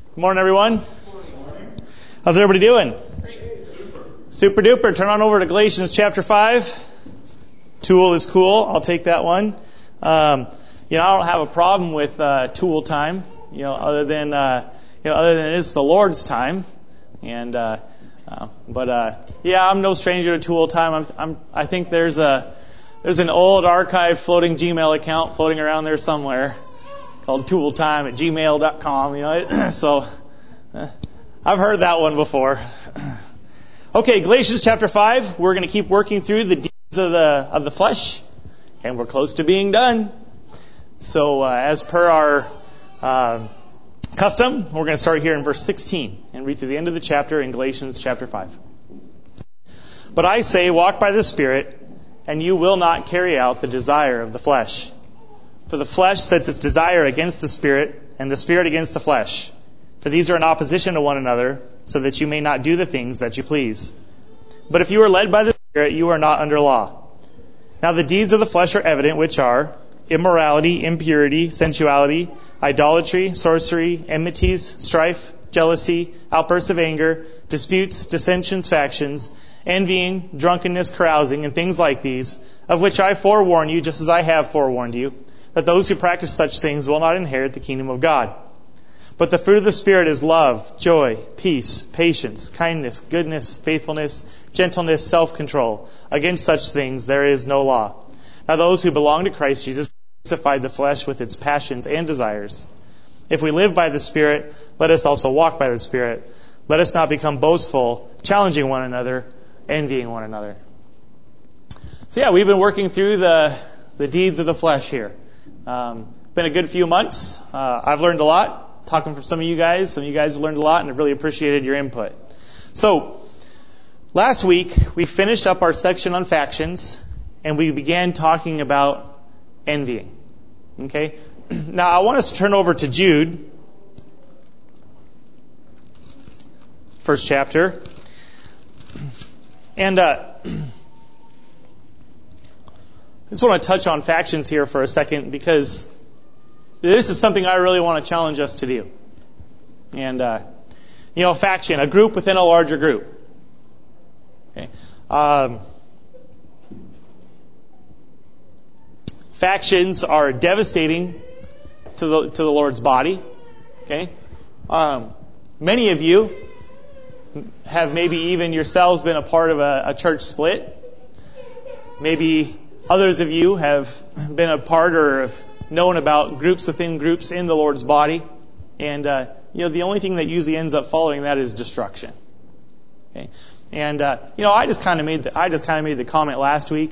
Good morning, everyone. How's everybody doing? Super duper. Turn on over to Galatians chapter 5. Tool is cool. I'll take that one. I don't have a problem with tool time. Other than it's the Lord's time. And I'm no stranger to tool time. I think there's an old archive floating Gmail account floating around there somewhere called tooltime@gmail.com. So I've heard that one before. Okay, Galatians chapter 5. We're going to keep working through the deeds of the flesh, and we're close to being done. So as per our custom, we're going to start here in verse 16 and read to the end of the chapter in Galatians chapter 5. But I say, walk by the Spirit, and you will not carry out the desire of the flesh. For the flesh sets its desire against the Spirit, and the Spirit against the flesh. For these are in opposition to one another, so that you may not do the things that you please. But if you are led by the Spirit, you are not under law. Now the deeds of the flesh are evident, which are immorality, impurity, sensuality, idolatry, sorcery, enmities, strife, jealousy, outbursts of anger, disputes, dissensions, factions, envying, drunkenness, carousing, and things like these, of which I forewarn you, just as I have forewarned you, that those who practice such things will not inherit the kingdom of God. But the fruit of the Spirit is love, joy, peace, patience, kindness, goodness, faithfulness, gentleness, self-control. Against such things there is no law. Now those who belong to Christ Jesus crucified the flesh with its passions and desires. If we live by the Spirit, let us also walk by the Spirit. Let us not become boastful, challenging one another, envying one another. So we've been working through the deeds of the flesh here. Been a good few months. I've learned a lot, talking from some of you guys. Some of you guys have learned a lot, and I've really appreciated your input. So, last week, we finished up our section on factions, and we began talking about envying. Okay? Now, I want us to turn over to Jude, first chapter. And I just want to touch on factions here for a second, because this is something I really want to challenge us to do. And, faction, a group within a larger group. Okay. Factions are devastating to the Lord's body. Okay. Many of you have maybe even yourselves been a part of a church split. Maybe others of you have been a part or have known about groups within groups in the Lord's body. And, the only thing that usually ends up following that is destruction. Okay. And, I just kind of made the comment last week.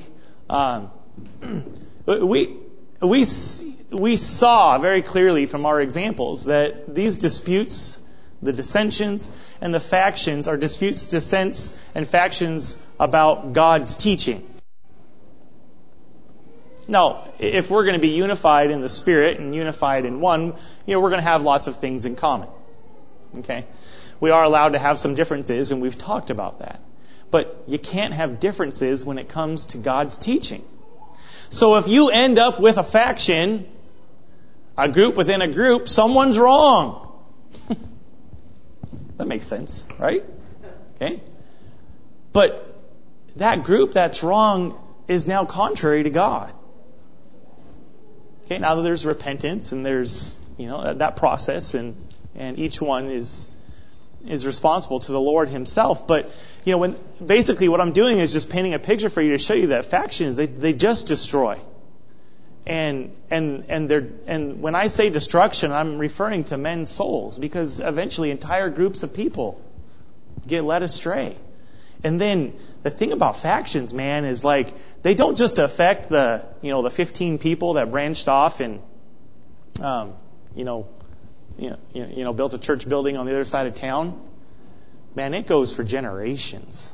We saw very clearly from our examples that these disputes, the dissensions, and the factions are disputes, dissents, and factions about God's teaching. Now, if we're going to be unified in the Spirit and unified in one, we're going to have lots of things in common. Okay? We are allowed to have some differences, and we've talked about that. But you can't have differences when it comes to God's teaching. So if you end up with a faction, a group within a group, someone's wrong. That makes sense, right? Okay? But that group that's wrong is now contrary to God. Okay, now that there's repentance and there's, that process and each one is responsible to the Lord Himself. But, basically what I'm doing is just painting a picture for you to show you that factions, they just destroy. And when I say destruction, I'm referring to men's souls, because eventually entire groups of people get led astray. And then the thing about factions, man, is like they don't just affect the 15 people that branched off and built a church building on the other side of town. Man, it goes for generations.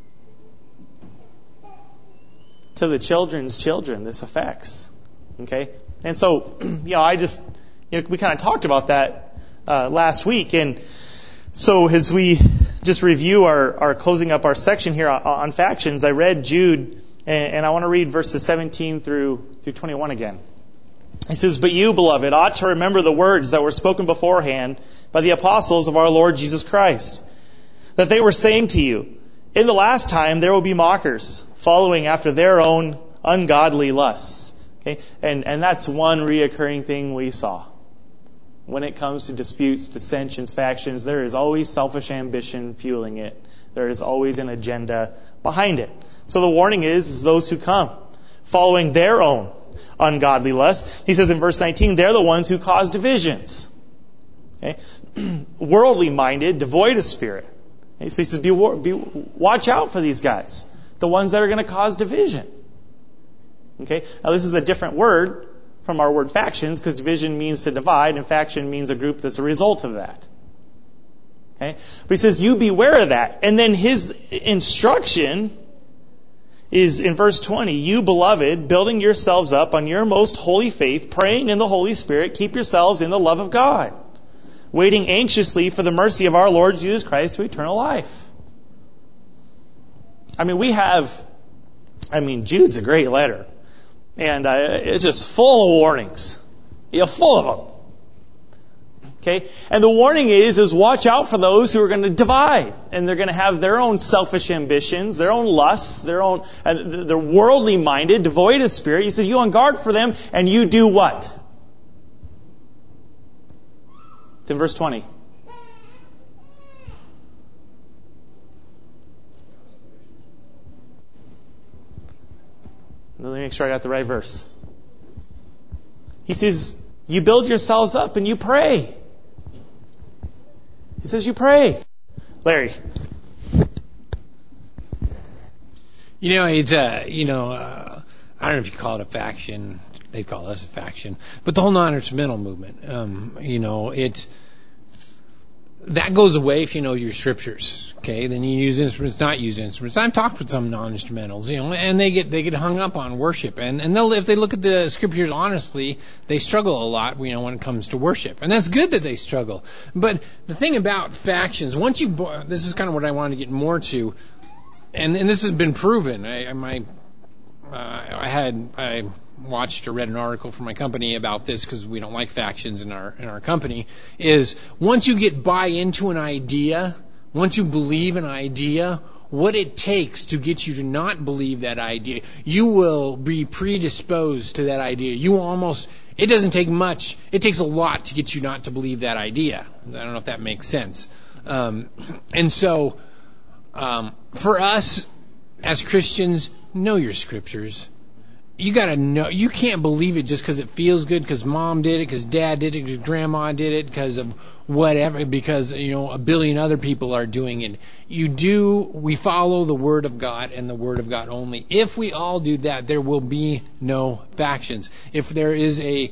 To the children's children, this affects. Okay? And so, we kind of talked about that last week. And so as we just review our closing up our section here on factions, I read Jude, and I want to read verses 17 through 21 again. He says, but you, beloved, ought to remember the words that were spoken beforehand by the apostles of our Lord Jesus Christ, that they were saying to you, in the last time there will be mockers, following after their own ungodly lusts. Okay? And that's one reoccurring thing we saw. When it comes to disputes, dissensions, factions, there is always selfish ambition fueling it. There is always an agenda behind it. So the warning is those who come, following their own ungodly lusts. He says in verse 19, they're the ones who cause divisions. Okay? Worldly minded, devoid of spirit. Okay? So he says, watch out for these guys. The ones that are going to cause division. Okay? Now this is a different word from our word factions, because division means to divide, and faction means a group that's a result of that. Okay? But he says, you beware of that. And then his instruction is in verse 20, you beloved, building yourselves up on your most holy faith, praying in the Holy Spirit, keep yourselves in the love of God, waiting anxiously for the mercy of our Lord Jesus Christ to eternal life. Jude's a great letter. And it's just full of warnings. Full of them. Okay? And the warning is watch out for those who are going to divide. And they're going to have their own selfish ambitions, their own lusts, they're worldly minded, devoid of spirit. He says, you on guard for them, and you do what? It's in verse 20. Let me make sure I got the right verse. He says, you build yourselves up and you pray. He says you pray. Larry. It's I don't know if you call it a faction. They call us a faction. But the whole non-instrumental movement, that goes away if you know your scriptures. Okay, then you use instruments, not use instruments. I've talked with some non-instrumentals, and they get hung up on worship, and they'll, if they look at the scriptures honestly, they struggle a lot, when it comes to worship, and that's good that they struggle. But the thing about factions, this is kind of what I want to get more to, and this has been proven. I watched or read an article from my company about this because we don't like factions in our company, is once you get buy into an idea, once you believe an idea, what it takes to get you to not believe that idea, you will be predisposed to that idea. It doesn't take much. It takes a lot to get you not to believe that idea. I don't know if that makes sense. And so, for us as Christians, know your scriptures. You gotta know. You can't believe it just because it feels good, because mom did it, because dad did it, because grandma did it, because of whatever, because a billion other people are doing it. We follow the Word of God and the Word of God only. If we all do that, there will be no factions. If there is a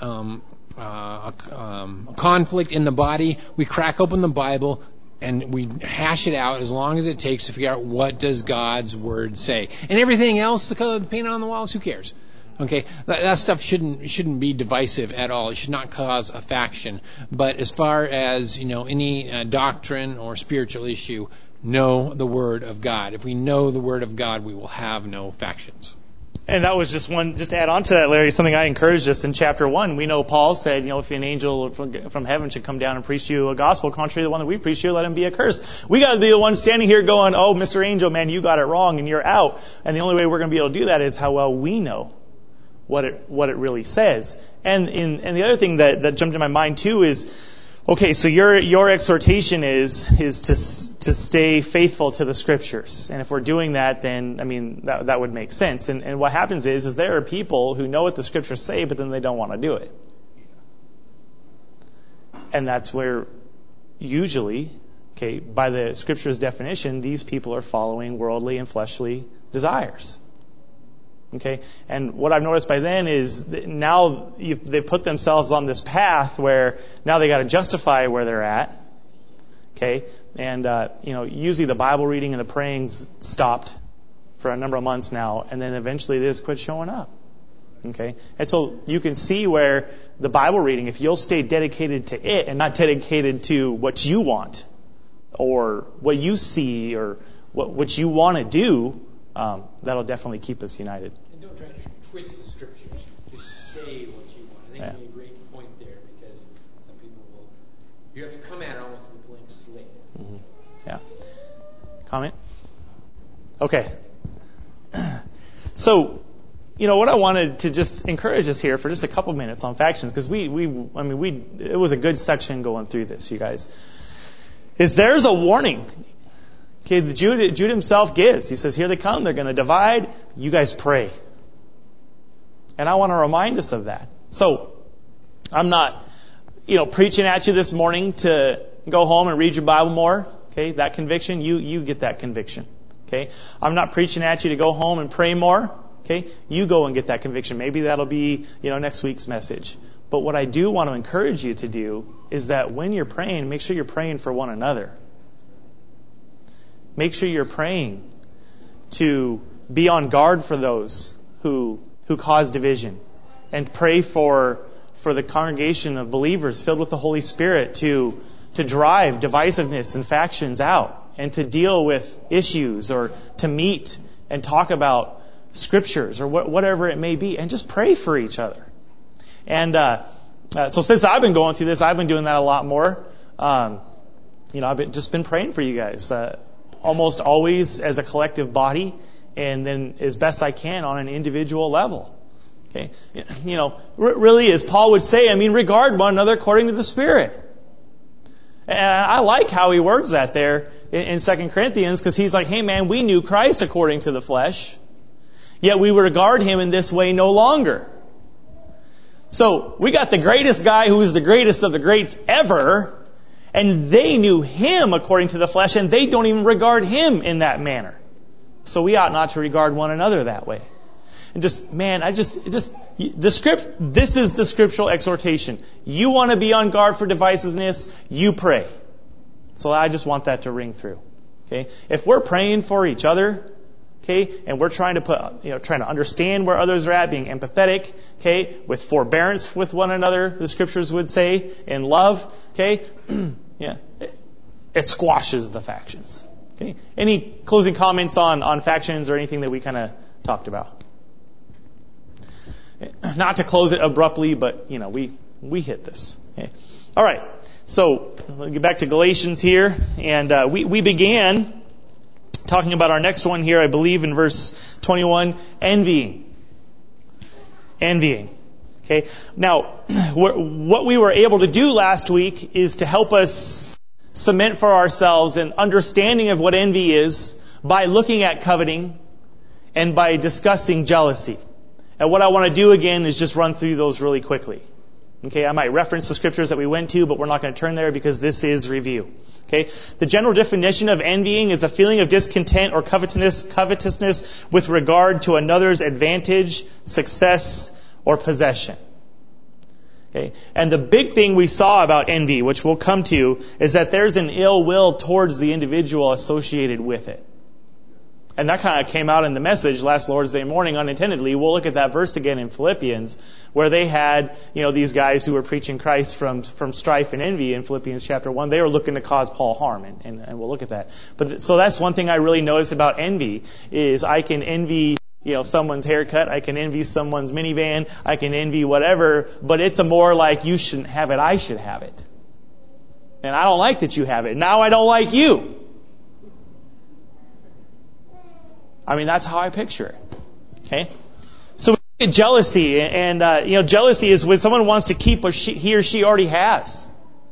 conflict in the body, we crack open the Bible and we hash it out as long as it takes to figure out what does God's Word say. And everything else, the color of the paint on the walls, who cares? Okay, that stuff shouldn't be divisive at all. It should not cause a faction. But as far as any doctrine or spiritual issue, know the Word of God. If we know the Word of God, we will have no factions. And that was just to add on to that, Larry, something I encouraged us in chapter 1. We know Paul said, if an angel from heaven should come down and preach you a gospel contrary to the one that we preach you, let him be accursed. We got to be the ones standing here going, oh, Mr. Angel, man, you got it wrong and you're out. And the only way we're going to be able to do that is how well we know what it really says. And the other thing that jumped in my mind too is, okay, so your exhortation is to stay faithful to the scriptures. And if we're doing that, then, that would make sense. And what happens is there are people who know what the scriptures say, but then they don't want to do it. And that's where usually, by the scripture's definition, these people are following worldly and fleshly desires. Okay, and what I've noticed by then is now they've put themselves on this path where now they got to justify where they're at. Okay, and usually the Bible reading and the praying's stopped for a number of months now, and then eventually they just quit showing up. Okay, and so you can see where the Bible reading, if you'll stay dedicated to it and not dedicated to what you want or what you see or what you want to do, that'll definitely keep us united. And don't try to twist the scriptures. Just say what you want. think you made a great point there, because some people will, you have to come at it almost with a blank slate. Mm-hmm. Yeah. Comment? Okay. So, what I wanted to just encourage us here for just a couple minutes on factions, because it was a good section going through this, you guys, is there's a warning. Okay, Jude himself gives. He says, here they come, they're going to divide, you guys pray. And I want to remind us of that. So, I'm not, preaching at you this morning to go home and read your Bible more. Okay, that conviction, you get that conviction. Okay, I'm not preaching at you to go home and pray more. Okay, you go and get that conviction. Maybe that'll be, next week's message. But what I do want to encourage you to do is that when you're praying, make sure you're praying for one another. Make sure you're praying to be on guard for those who cause division, and pray for the congregation of believers filled with the Holy Spirit to drive divisiveness and factions out, and to deal with issues, or to meet and talk about scriptures, or whatever it may be, and just pray for each other. And so since I've been going through this, I've been doing that a lot more. I've just been praying for you guys, almost always as a collective body, and then as best I can on an individual level. Okay, really, as Paul would say, regard one another according to the Spirit. And I like how he words that there in 2 Corinthians, because he's like, hey man, we knew Christ according to the flesh, yet we regard him in this way no longer. So we got the greatest guy who is the greatest of the greats ever, and they knew him according to the flesh, and they don't even regard him in that manner. So we ought not to regard one another that way. And this is the scriptural exhortation. You want to be on guard for divisiveness, you pray. So I just want that to ring through. Okay? If we're praying for each other, okay, and we're trying to understand where others are at, being empathetic, okay, with forbearance with one another, the scriptures would say, in love, okay, yeah, it squashes the factions. Okay? Any closing comments on factions or anything that we kind of talked about? Not to close it abruptly, but we hit this. Okay. All right. So let's get back to Galatians here, and we began talking about our next one here, I believe, in verse 21, envying. Okay. Now, what we were able to do last week is to help us cement for ourselves an understanding of what envy is by looking at coveting and by discussing jealousy. And what I want to do again is just run through those really quickly. Okay, I might reference the scriptures that we went to, but we're not going to turn there because this is review. Okay, the general definition of envying is a feeling of discontent or covetousness with regard to another's advantage, success, or possession. Okay, and the big thing we saw about envy, which we'll come to, is that there's an ill will towards the individual associated with it. And that kind of came out in the message last Lord's Day morning unintendedly. We'll look at that verse again in Philippians, where they had, these guys who were preaching Christ from strife and envy in Philippians chapter 1. They were looking to cause Paul harm, and we'll look at that. So that's one thing I really noticed about envy, is I can envy, someone's haircut, I can envy someone's minivan, I can envy whatever, but it's a more like, you shouldn't have it, I should have it. And I don't like that you have it. Now I don't like you. That's how I picture it. Okay? So we look at jealousy, and jealousy is when someone wants to keep what he or she already has.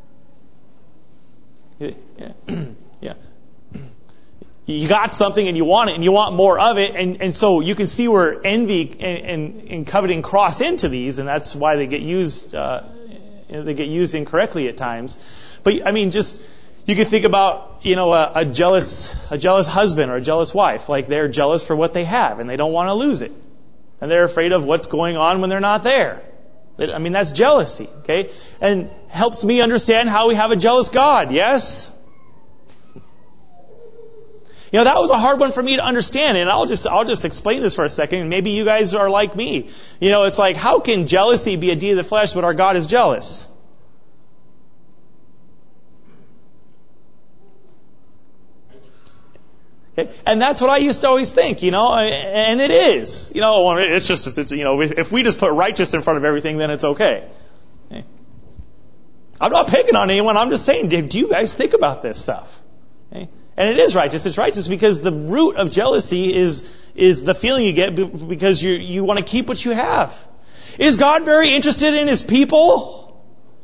Yeah. You got something and you want it and you want more of it, and so you can see where envy and coveting cross into these, and that's why they get used incorrectly at times. But you could think about, a jealous husband or a jealous wife. Like, they're jealous for what they have and they don't want to lose it. And they're afraid of what's going on when they're not there. That's jealousy, okay? And helps me understand how we have a jealous God, yes? That was a hard one for me to understand, and I'll just explain this for a second, and maybe you guys are like me. It's like, how can jealousy be a deed of the flesh, but our God is jealous? Okay? And that's what I used to always think, and it is. If we just put righteous in front of everything, then it's okay. Okay? I'm not picking on anyone. I'm just saying, do you guys think about this stuff? Okay? And it is righteous. It's righteous because the root of jealousy is the feeling you get because you want to keep what you have. Is God very interested in His people?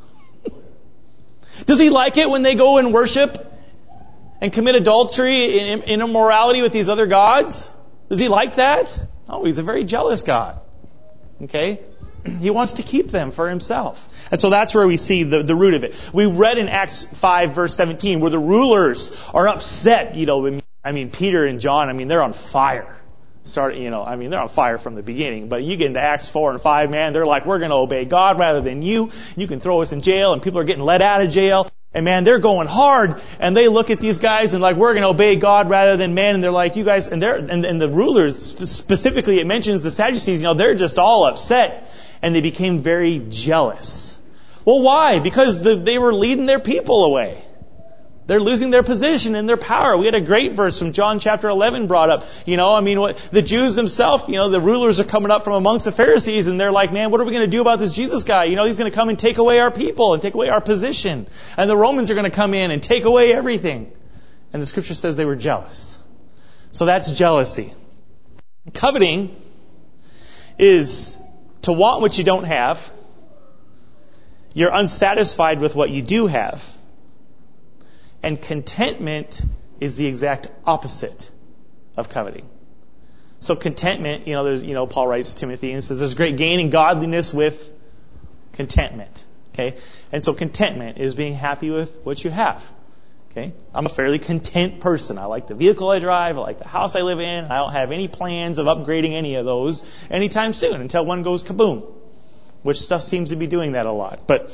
Does He like it when they go and worship and commit adultery and immorality with these other gods? Does He like that? No, He's a very jealous God. Okay? He wants to keep them for Himself. And so that's where we see the root of it. We read in Acts 5 verse 17 where the rulers are upset. Peter and John, they're on fire. They're on fire from the beginning. But you get into Acts 4 and 5, man, they're like, we're going to obey God rather than you. You can throw us in jail, and people are getting let out of jail. And man, they're going hard, and they look at these guys and like, we're going to obey God rather than man. And they're like, you guys, and the rulers, specifically it mentions the Sadducees, they're just all upset, and they became very jealous. Well, why? Because they were leading their people away. They're losing their position and their power. We had a great verse from John chapter 11 brought up. The Jews themselves, the rulers are coming up from amongst the Pharisees, and they're like, man, what are we going to do about this Jesus guy? He's going to come and take away our people and take away our position. And the Romans are going to come in and take away everything. And the scripture says they were jealous. So that's jealousy. Coveting is to want what you don't have. You're unsatisfied with what you do have. And contentment is the exact opposite of coveting. So contentment, Paul writes to Timothy and says there's great gain in godliness with contentment. Okay? And so contentment is being happy with what you have. Okay? I'm a fairly content person. I like the vehicle I drive. I like the house I live in. I don't have any plans of upgrading any of those anytime soon until one goes kaboom. Which stuff seems to be doing that a lot. But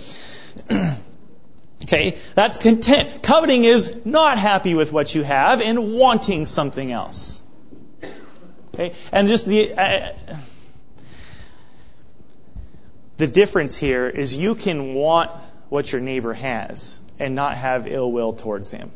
okay, that's content. Coveting is not happy with what you have and wanting something else. Okay, and just the difference here is you can want what your neighbor has and not have ill will towards him.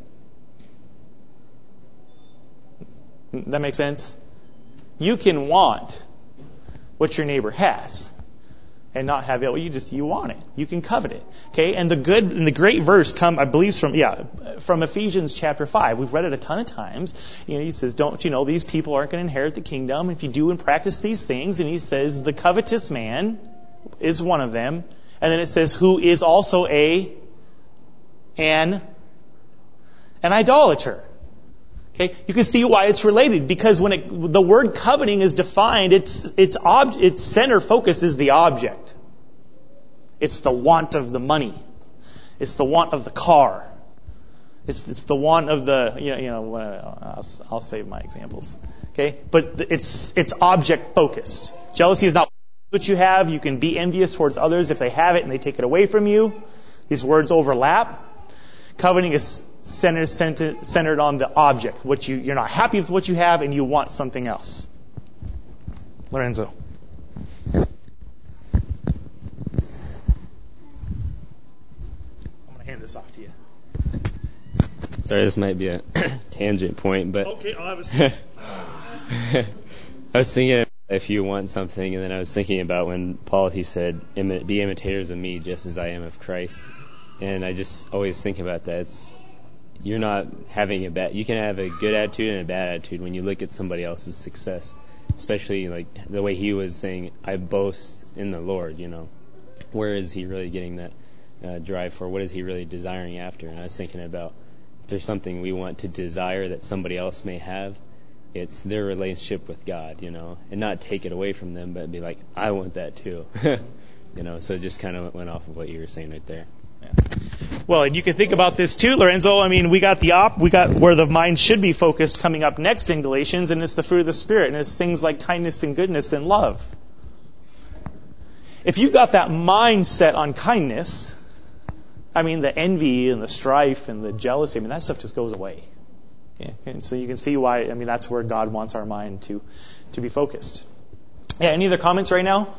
That make sense? You can want what your neighbor has and not have it. You want it. You can covet it. Okay? And the good and the great verse I believe from Ephesians chapter 5. We've read it a ton of times. He says, don't you know these people aren't going to inherit the kingdom if you do and practice these things? And he says, the covetous man is one of them. And then it says, who is also an idolater. Okay? You can see why it's related, because when the word coveting is defined, its center focus is the object. It's the want of the money. It's the want of the car. It's the want of the I'll save my examples. Okay? But it's object focused. Jealousy is not what you have. You can be envious towards others if they have it and they take it away from you. These words overlap. Coveting is centered on the object. You're not happy with what you have and you want something else. Lorenzo. I'm going to hand this off to you. Sorry, this might be a tangent point, but okay, I'll have a seat. I was thinking if you want something, and then I was thinking about when he said, "Be imitators of me, just as I am of Christ." And I just always think about that. You're not having you can have a good attitude and a bad attitude when you look at somebody else's success, especially like the way he was saying, "I boast in the Lord." Where is he really getting that drive for? What is he really desiring after? And I was thinking about if there's something we want to desire that somebody else may have, it's their relationship with God, and not take it away from them, but be like, I want that too. So it just kind of went off of what you were saying right there. Yeah. Well, and you can think about this too, Lorenzo. We got where the mind should be focused coming up next in Galatians, and it's the fruit of the Spirit, and it's things like kindness and goodness and love. If you've got that mindset on kindness, the envy and the strife and the jealousy, that stuff just goes away. Okay? And so you can see why, that's where God wants our mind to be focused. Yeah, any other comments right now?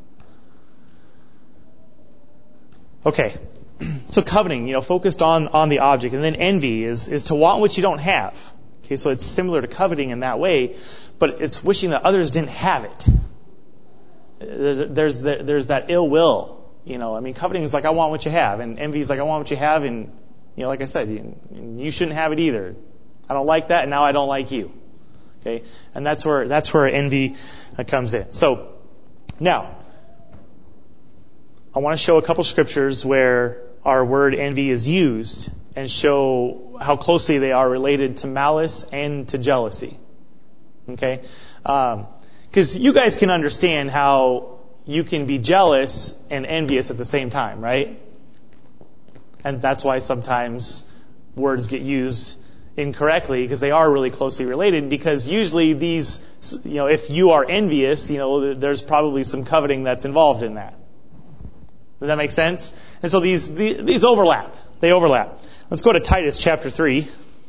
Okay. So coveting, focused on the object. And then envy is to want what you don't have. Okay, so it's similar to coveting in that way, but it's wishing that others didn't have it. There's that ill will. Coveting is like, I want what you have, and envy is like, I want what you have, and like I said, you shouldn't have it either. I don't like that, and now I don't like you. Okay, and that's where envy comes in. So now, I want to show a couple scriptures where our word envy is used and show how closely they are related to malice and to jealousy. Okay? Because you guys can understand how you can be jealous and envious at the same time, right? And that's why sometimes words get used incorrectly, because they are really closely related, because usually these, if you are envious, there's probably some coveting that's involved in that. Does that make sense? And so these overlap. They overlap. Let's go to Titus chapter 3.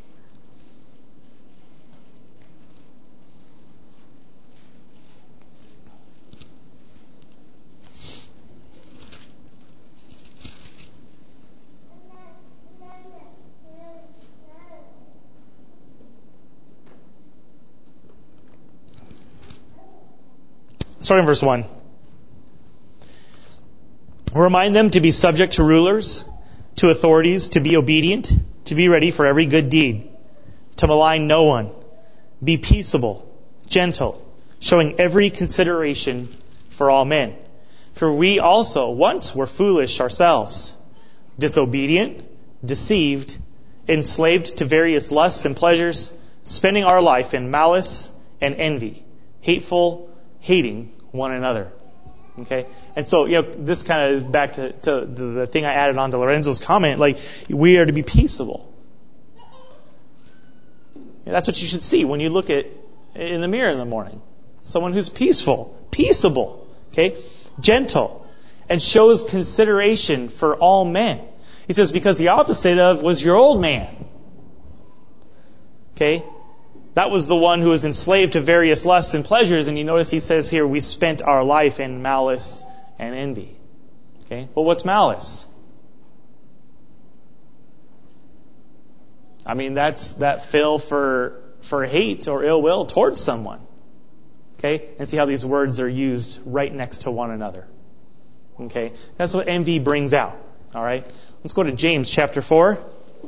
Starting verse 1. Remind them to be subject to rulers, to authorities, to be obedient, to be ready for every good deed, to malign no one. Be peaceable, gentle, showing every consideration for all men. For we also once were foolish ourselves, disobedient, deceived, enslaved to various lusts and pleasures, spending our life in malice and envy, hating one another. Okay? And so, this kind of is back to the thing I added on to Lorenzo's comment, like, we are to be peaceable. That's what you should see when you look in the mirror in the morning. Someone who's peaceable, okay? Gentle, and shows consideration for all men. He says, because the opposite of was your old man. Okay? That was the one who was enslaved to various lusts and pleasures, and you notice he says here, we spent our life in malice and envy. Okay? Well, what's malice? That's that fill for hate or ill will towards someone. Okay? And see how these words are used right next to one another. Okay? That's what envy brings out. All right? Let's go to James chapter 4.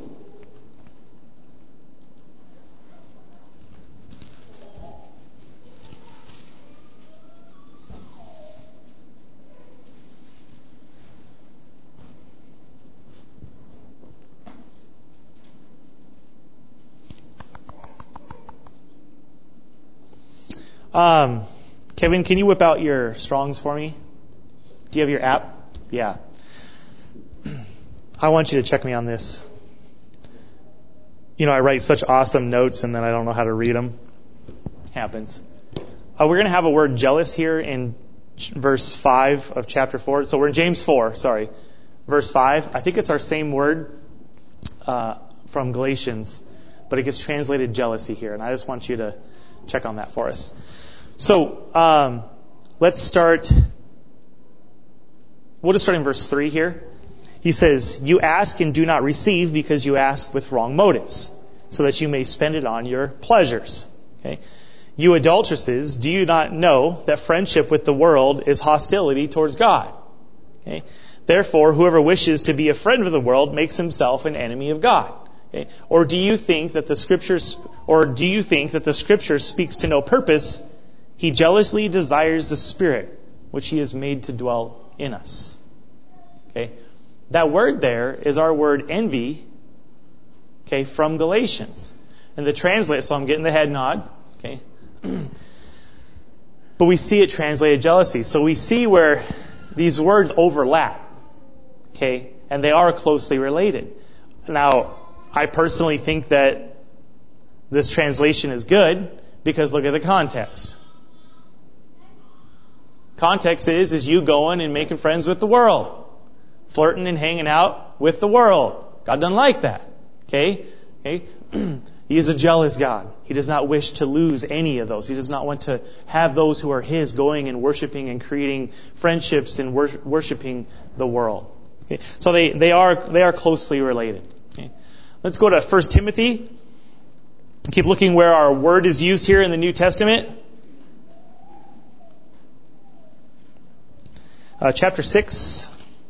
Kevin, can you whip out your Strongs for me? Do you have your app? Yeah. I want you to check me on this. I write such awesome notes and then I don't know how to read them. Happens. We're going to have a word jealous here in verse 5 of chapter 4. So we're in James 4, verse 5. I think it's our same word from Galatians, but it gets translated jealousy here. And I just want you to check on that for us. So let's start. We'll just start in verse 3 here. He says, you ask and do not receive because you ask with wrong motives, so that you may spend it on your pleasures. Okay? You adulteresses, do you not know that friendship with the world is hostility towards God? Okay? Therefore, whoever wishes to be a friend of the world makes himself an enemy of God. Okay? Or do you think that the scriptures speaks to no purpose? He jealously desires the Spirit, which He has made to dwell in us. Okay? That word there is our word envy, okay, from Galatians. And the translate, so I'm getting the head nod, okay? But we see it translated jealousy. So we see where these words overlap, okay? And they are closely related. Now, I personally think that this translation is good because look at the context. Context is you going and making friends with the world. Flirting and hanging out with the world. God doesn't like that. Okay? He is a jealous God. He does not wish to lose any of those. He does not want to have those who are His going and worshiping and creating friendships and worshiping the world. Okay? So they are closely related. Okay? Let's go to 1 Timothy Keep looking where our word is used here in the New Testament. Chapter 6.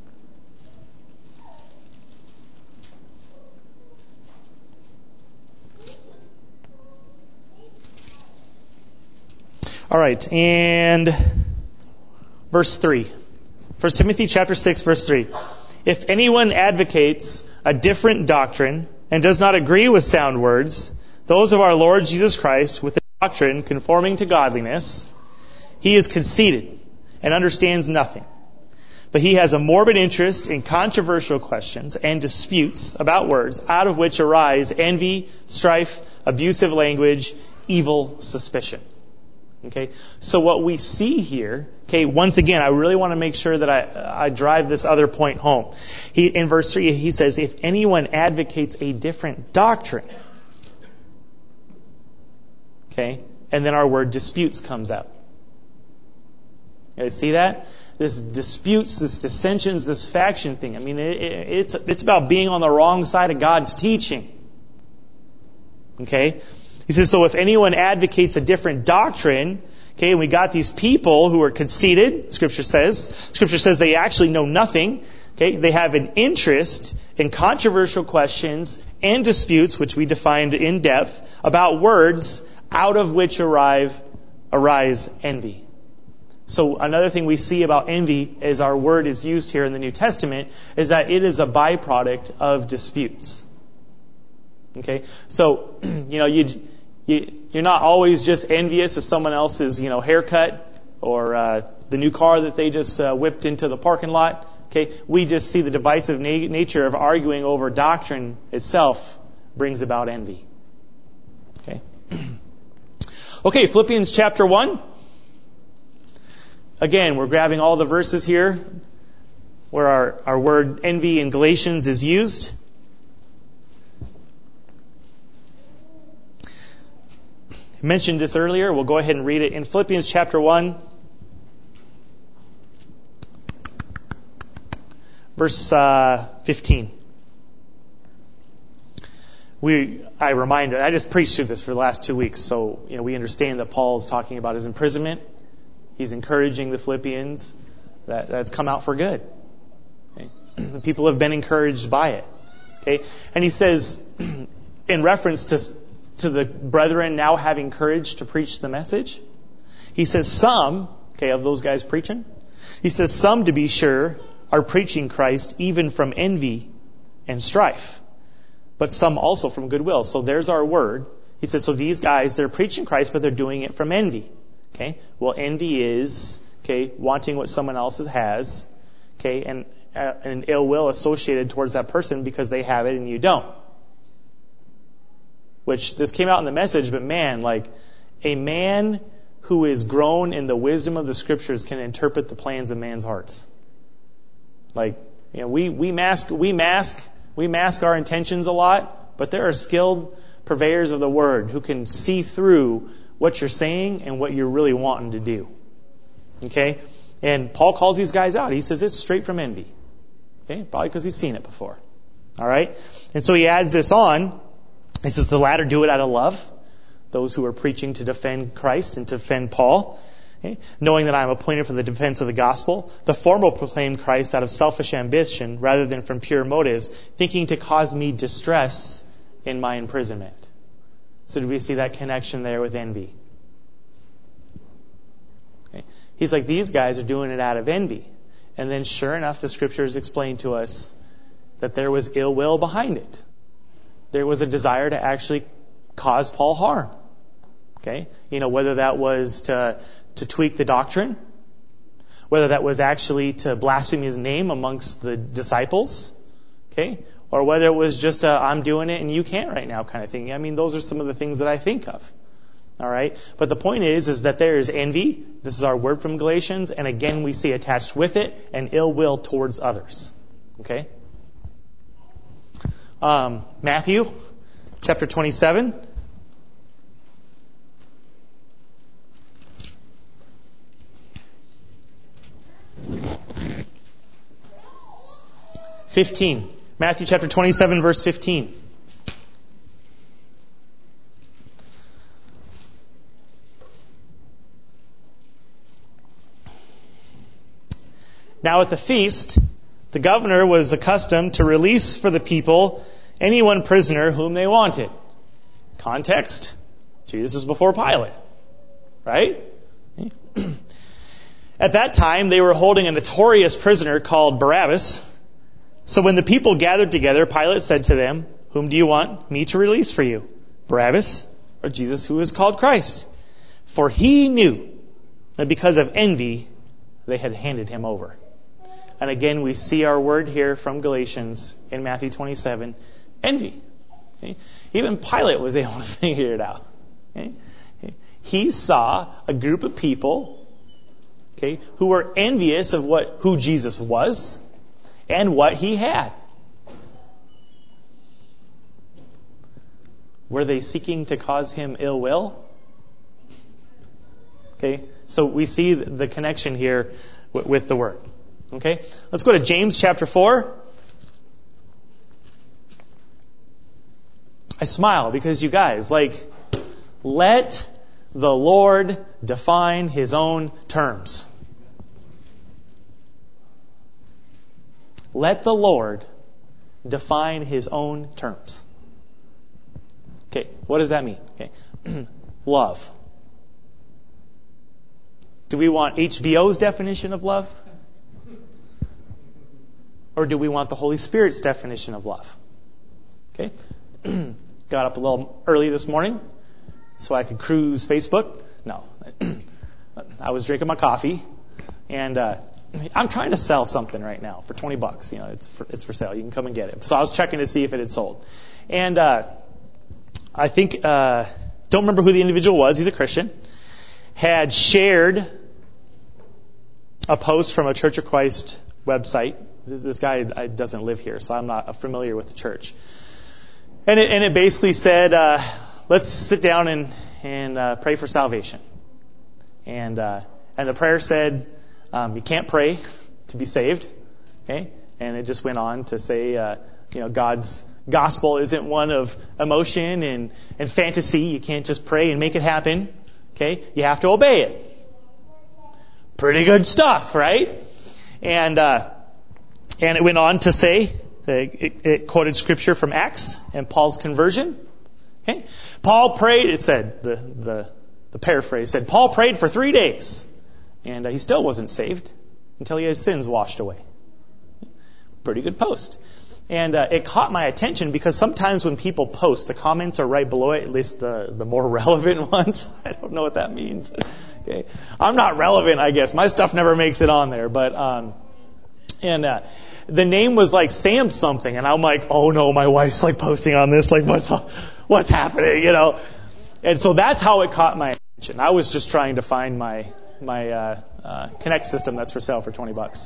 All right, and verse 3. 1 Timothy chapter 6, verse 3. If anyone advocates a different doctrine and does not agree with sound words, those of our Lord Jesus Christ, with the doctrine conforming to godliness, he is conceited and understands nothing. But he has a morbid interest in controversial questions and disputes about words, out of which arise envy, strife, abusive language, evil suspicion. Okay, so what we see here, okay, once again, I really want to make sure that I drive this other point home. In verse 3, he says, if anyone advocates a different doctrine, okay, and then our word disputes comes out. You guys see that? This disputes, this dissensions, this faction thing. I mean, it's about being on the wrong side of God's teaching. Okay? He says, so if anyone advocates a different doctrine, okay, and we got these people who are conceited, Scripture says they actually know nothing, okay, they have an interest in controversial questions and disputes, which we defined in depth, about words, out of which arise envy. So another thing we see about envy, as our word is used here in the New Testament, is that it is a byproduct of disputes. Okay, so you're not always just envious of someone else's haircut or the new car that they just whipped into the parking lot. Okay, we just see the divisive nature of arguing over doctrine itself brings about envy. Okay, okay, Philippians chapter 1. Again, we're grabbing all the verses here where our word envy in Galatians is used. I mentioned this earlier. We'll go ahead and read it in Philippians chapter 1, verse 15. I just preached through this for the last 2 weeks, so we understand that Paul's talking about his imprisonment. He's encouraging the Philippians that's come out for good. Okay? The people have been encouraged by it. Okay, and he says, in reference to the brethren now having courage to preach the message, he says some, okay, of those guys preaching, he says some, to be sure, are preaching Christ even from envy and strife, but some also from goodwill. So there's our word. He says, so these guys, they're preaching Christ, but they're doing it from envy. Okay, well, envy is, okay, wanting what someone else has, okay, and an ill will associated towards that person because they have it and you don't. Which, this came out in the message, but man, like, a man who is grown in the wisdom of the Scriptures can interpret the plans of man's hearts. Like, we mask our intentions a lot, but there are skilled purveyors of the Word who can see through what you're saying and what you're really wanting to do. Okay? And Paul calls these guys out. He says it's straight from envy. Okay? Probably because he's seen it before. Alright? And so he adds this on. He says the latter do it out of love. Those who are preaching to defend Christ and to defend Paul. Okay? Knowing that I am appointed for the defense of the gospel. The former proclaim Christ out of selfish ambition rather than from pure motives, thinking to cause me distress in my imprisonment. So do we see that connection there with envy? Okay. He's like, these guys are doing it out of envy. And then sure enough, the Scriptures explain to us that there was ill will behind it. There was a desire to actually cause Paul harm. Okay? Whether that was to tweak the doctrine, whether that was actually to blaspheme his name amongst the disciples, okay? Or whether it was just I'm doing it and you can't right now kind of thing. I mean, those are some of the things that I think of. All right? But the point is that there is envy. This is our word from Galatians. And again, we see attached with it an ill will towards others. Okay? Matthew chapter 27. Matthew chapter 27, verse 15. Now at the feast, the governor was accustomed to release for the people any one prisoner whom they wanted. Context, Jesus is before Pilate, right? At that time, they were holding a notorious prisoner called Barabbas. So when the people gathered together, Pilate said to them, "Whom do you want me to release for you? Barabbas or Jesus who is called Christ?" For he knew that because of envy, they had handed him over. And again, we see our word here from Galatians in Matthew 27, envy. Okay? Even Pilate was able to figure it out. Okay? He saw a group of people, okay, who were envious of who Jesus was and what he had. Were they seeking to cause him ill will? Okay, so we see the connection here with the word. Okay, let's go to James chapter 4. I smile because you guys, let the Lord define His own terms. Let the Lord define His own terms. Okay, what does that mean? Okay, love. Do we want HBO's definition of love? Or do we want the Holy Spirit's definition of love? Okay, got up a little early this morning so I could cruise Facebook. No, I was drinking my coffee, and I'm trying to sell something right now for $20. You know, it's for sale. You can come and get it. So I was checking to see if it had sold, and I think don't remember who the individual was. He's a Christian. Had shared a post from a Church of Christ website. This guy doesn't live here, so I'm not familiar with the church. And it basically said, let's sit down and pray for salvation. And the prayer said, you can't pray to be saved. Okay? And it just went on to say, God's gospel isn't one of emotion and fantasy. You can't just pray and make it happen. Okay? You have to obey it. Pretty good stuff, right? And it went on to say, it quoted scripture from Acts and Paul's conversion. Okay? Paul prayed, it said, the paraphrase said, Paul prayed for 3 days, and he still wasn't saved until he had his sins washed away. Pretty good post. And it caught my attention because sometimes when people post, the comments are right below it, at least the more relevant ones. I don't know what that means. Okay, I'm not relevant, I guess. My stuff never makes it on there, but the name was like Sam something, and I'm like, oh no, my wife's posting on this, what's happening, And so that's how it caught my attention. I was just trying to find my Connect system that's for sale for $20,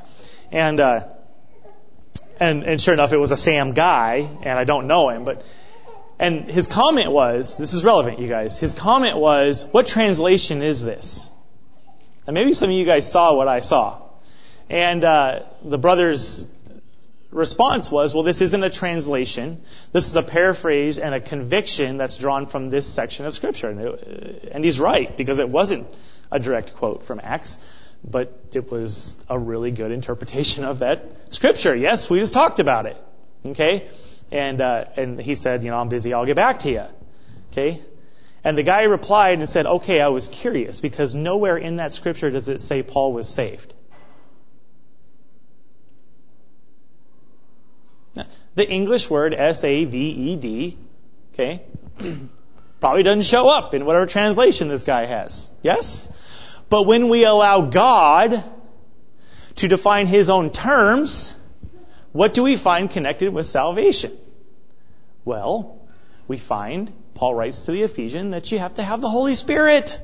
and sure enough, it was a Sam guy, and I don't know him, and his comment was, this is relevant, you guys. His comment was, what translation is this? And maybe some of you guys saw what I saw. And the brother's response was, well, this isn't a translation. This is a paraphrase and a conviction that's drawn from this section of Scripture. And he's right, because it wasn't a direct quote from Acts, but it was a really good interpretation of that Scripture. Yes, we just talked about it. Okay? And he said, I'm busy, I'll get back to you. Okay? And the guy replied and said, okay, I was curious, because nowhere in that Scripture does it say Paul was saved. The English word S-A-V-E-D, okay, probably doesn't show up in whatever translation this guy has. Yes? But when we allow God to define His own terms, what do we find connected with salvation? Well, we find, Paul writes to the Ephesians, that you have to have the Holy Spirit.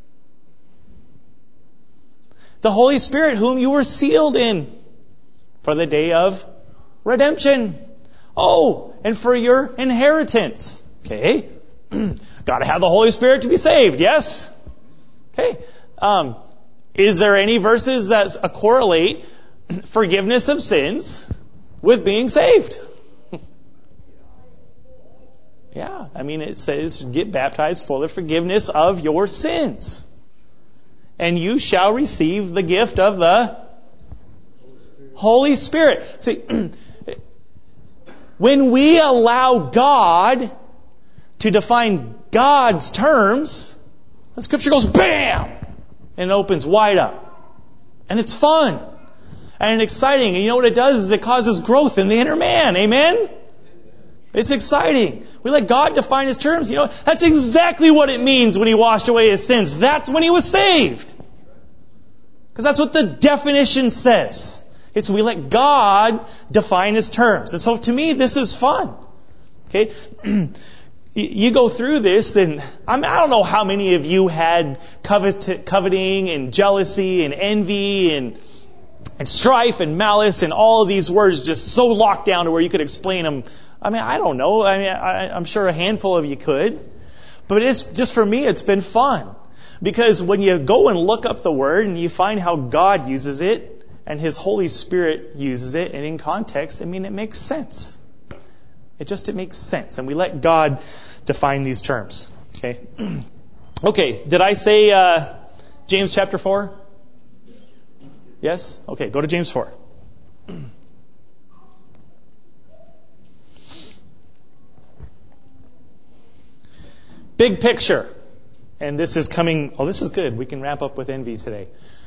The Holy Spirit whom you were sealed in for the day of redemption. Oh, and for your inheritance. Okay. Got to have the Holy Spirit to be saved, yes? Okay. Is there any verses that correlate forgiveness of sins with being saved? Yeah, it says, get baptized for the forgiveness of your sins. And you shall receive the gift of the Holy Spirit. See, when we allow God to define God's terms, the Scripture goes BAM! And it opens wide up. And it's fun. And exciting. And you know what it does is it causes growth in the inner man. Amen? It's exciting. We let God define His terms. You know, that's exactly what it means when He washed away His sins. That's when He was saved. Because that's what the definition says. It's we let God define His terms. And so to me, this is fun. Okay? You go through this, and I don't know how many of you had coveting and jealousy and envy and strife and malice and all of these words just so locked down to where you could explain them. I mean, I don't know. I mean, I'm sure a handful of you could. But it's just for me, it's been fun. Because when you go and look up the Word and you find how God uses it, and His Holy Spirit uses it, and in context, I mean, it makes sense. It makes sense. And we let God define these terms. Okay? Okay, did I say James chapter 4? Yes? Okay, go to James 4. Big picture. And this is coming, this is good. We can wrap up with envy today.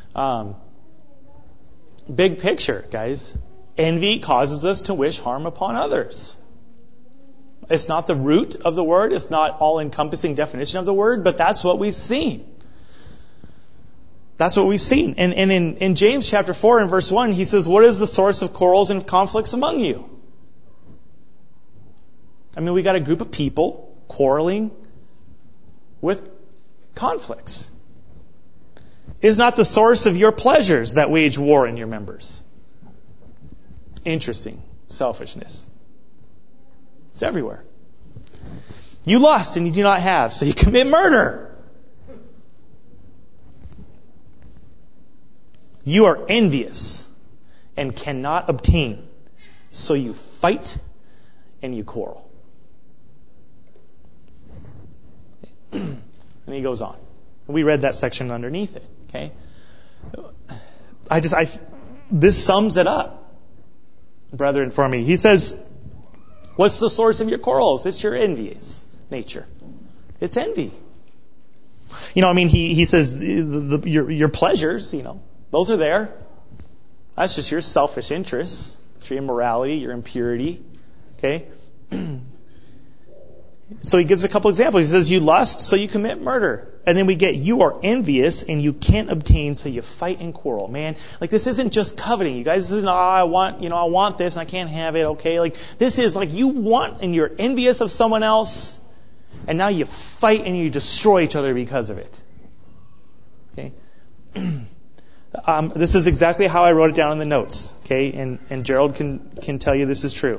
Big picture, guys. Envy causes us to wish harm upon others. It's not the root of the word. It's not all-encompassing definition of the word, but that's what we've seen. That's what we've seen. And in James chapter 4 and verse 1, he says, what is the source of quarrels and conflicts among you? I mean, we got a group of people quarreling with conflicts. Is not the source of your pleasures that wage war in your members? Interesting. Selfishness. It's everywhere. You lust and you do not have, so you commit murder. You are envious and cannot obtain, so you fight and you quarrel. And he goes on. We read that section underneath it. Okay? This sums it up, brethren, for me. He says, what's the source of your quarrels? It's your envious nature. It's envy. You know, I mean, he says your pleasures, you know, those are there. That's just your selfish interests. It's your immorality, your impurity. Okay? So he gives a couple examples. He says, you lust, so you commit murder. And then we get, you are envious and you can't obtain, so you fight and quarrel. Man, like this isn't just coveting. You guys, this isn't, I want this and I can't have it, okay? Like this is like you want and you're envious of someone else and now you fight and you destroy each other because of it. Okay? This is exactly how I wrote it down in the notes. Okay? And Gerald can tell you this is true.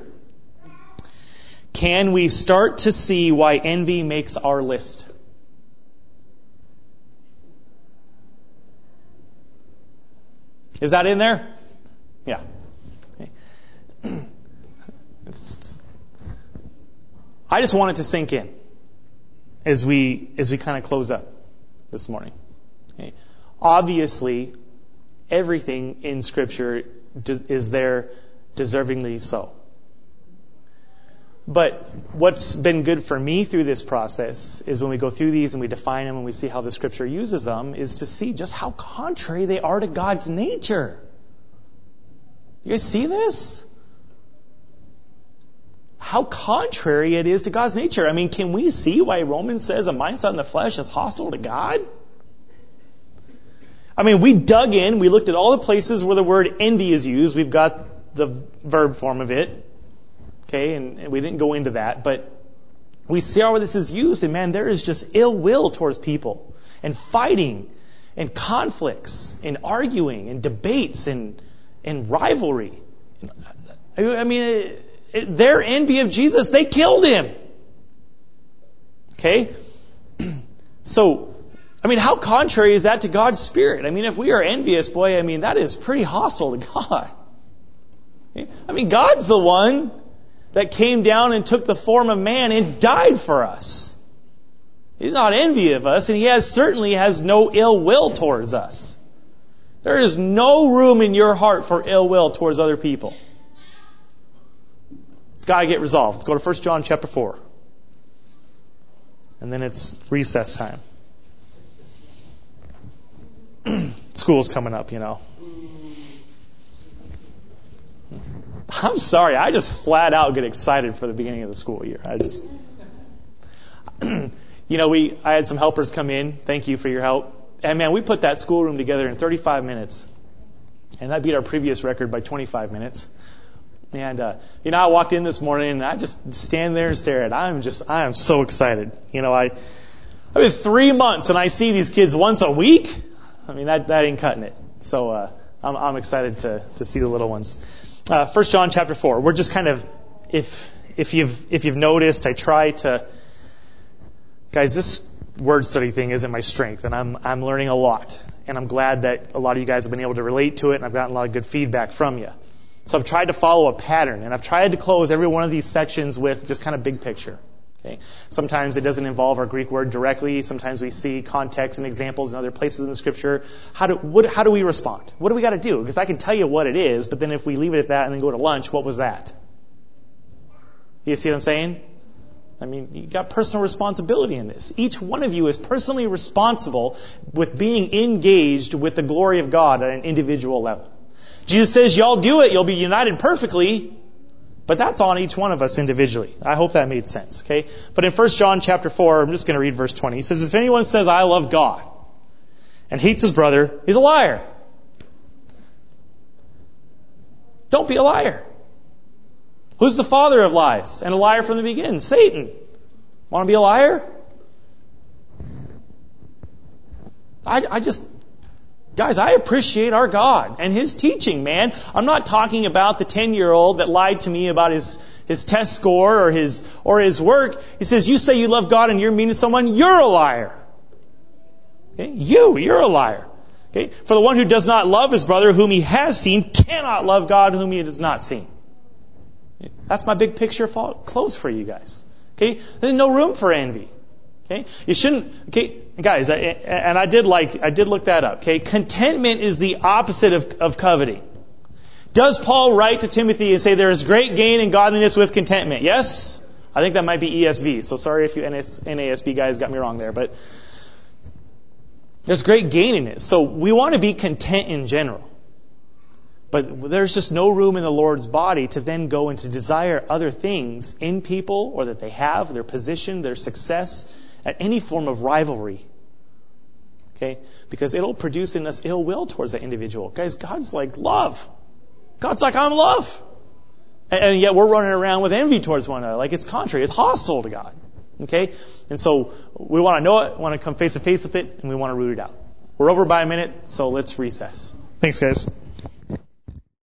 Can we start to see why envy makes our list? Is that in there? Yeah. Okay. I just want it to sink in as we kind of close up this morning. Okay. Obviously, everything in Scripture is there deservingly so. But what's been good for me through this process is when we go through these and we define them and we see how the Scripture uses them, is to see just how contrary they are to God's nature. You guys see this? How contrary it is to God's nature. I mean, can we see why Romans says a mindset in the flesh is hostile to God? I mean, we dug in, we looked at all the places where the word envy is used. We've got the verb form of it. Okay, and we didn't go into that, but we see how this is used, and man, there is just ill will towards people, and fighting, and conflicts, and arguing, and debates, and rivalry. I mean, their envy of Jesus, they killed him. Okay? So, I mean, how contrary is that to God's Spirit? I mean, if we are envious, boy, I mean, that is pretty hostile to God. Okay? I mean, God's the one that came down and took the form of man and died for us. He's not envy of us, and He certainly has no ill will towards us. There is no room in your heart for ill will towards other people. It's got to get resolved. Let's go to 1 John chapter 4. And then it's recess time. School's coming up, I'm sorry, I just flat out get excited for the beginning of the school year. I had some helpers come in. Thank you for your help. And man, we put that schoolroom together in 35 minutes. And that beat our previous record by 25 minutes. And, I walked in this morning and I just stand there and stare at it. I am so excited. I've been 3 months and I see these kids once a week. I mean, that ain't cutting it. So, I'm excited to see the little ones. 1 John chapter 4. We're just kind of, if you've noticed, I try to, guys, this word study thing isn't my strength, and I'm learning a lot, and I'm glad that a lot of you guys have been able to relate to it, and I've gotten a lot of good feedback from you. So I've tried to follow a pattern, and I've tried to close every one of these sections with just kind of big picture. Okay. Sometimes it doesn't involve our Greek word directly. Sometimes we see context and examples in other places in the Scripture. How do we respond? What do we got to do? Because I can tell you what it is, but then if we leave it at that and then go to lunch, what was that? You see what I'm saying? I mean, you got personal responsibility in this. Each one of you is personally responsible with being engaged with the glory of God at an individual level. Jesus says, y'all do it, you'll be united perfectly. But that's on each one of us individually. I hope that made sense, okay? But in 1 John chapter 4, I'm just going to read verse 20. He says, if anyone says, I love God, and hates his brother, he's a liar. Don't be a liar. Who's the father of lies? And a liar from the beginning? Satan. Want to be a liar? Guys, I appreciate our God and His teaching, man. I'm not talking about the 10-year-old that lied to me about his test score or his work. He says, you say you love God and you're mean to someone, you're a liar. Okay? You're a liar. Okay? For the one who does not love his brother whom he has seen cannot love God whom he has not seen. Okay? That's my big picture close for you guys. Okay? There's no room for envy. Okay? You shouldn't, okay? Guys, I did look that up. Okay, contentment is the opposite of coveting. Does Paul write to Timothy and say there is great gain in godliness with contentment? Yes, I think that might be ESV. So sorry if you NASB guys got me wrong there, but there's great gain in it. So we want to be content in general, but there's just no room in the Lord's body to then go and to desire other things in people or that they have, their position, their success. At any form of rivalry. Okay? Because it'll produce in us ill will towards that individual. Guys, God's like love. God's like, I'm love. And yet we're running around with envy towards one another. Like it's contrary. It's hostile to God. Okay? And so we want to know it, want to come face to face with it, and we want to root it out. We're over by a minute, so let's recess. Thanks, guys.